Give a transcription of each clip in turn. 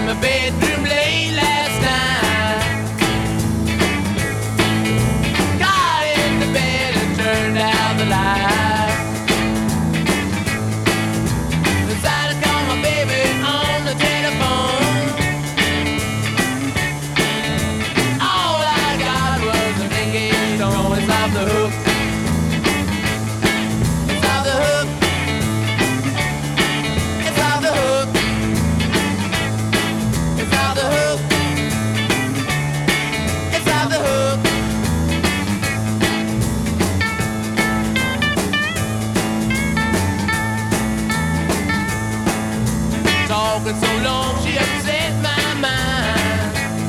in my bedroom late last night. Got in the bed and turned out the light. Decided to call my baby on the telephone. All I got was a ringing tone. It's off the hook. It's off the hook. It's off the hook. It's off the hook. It's off the hook. Talking so long, she upset my mind.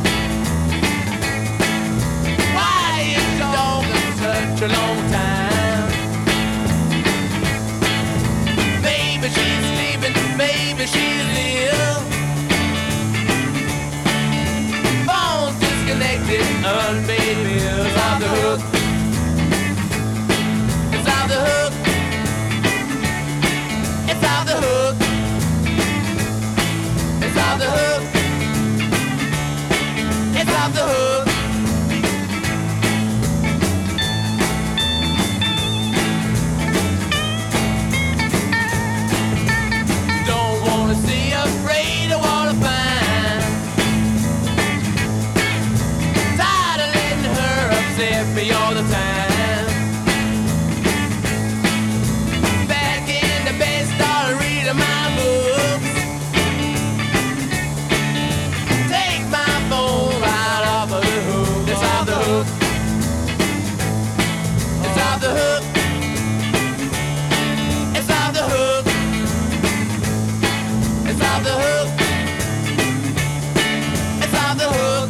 Why is she talking such a long time? Maybe she's sleeping, maybe she's ill. Phone's disconnected, unpaid bills. Off the hook. It's off the hook. It's off the hook. It's off the hook. It's off the hook. Don't wanna see, afraid of what I find. Tired of letting her upset me all the time. Back in the bed, started reading my books. Take my phone right off of the hook. It's off the hook. It's off the hook. It's off the hook. It's off the hook. It's off the hook.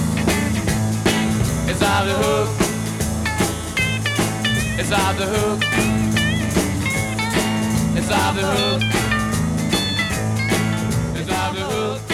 It's off the hook. It's off the hook. It's off the hook. It's off the hook.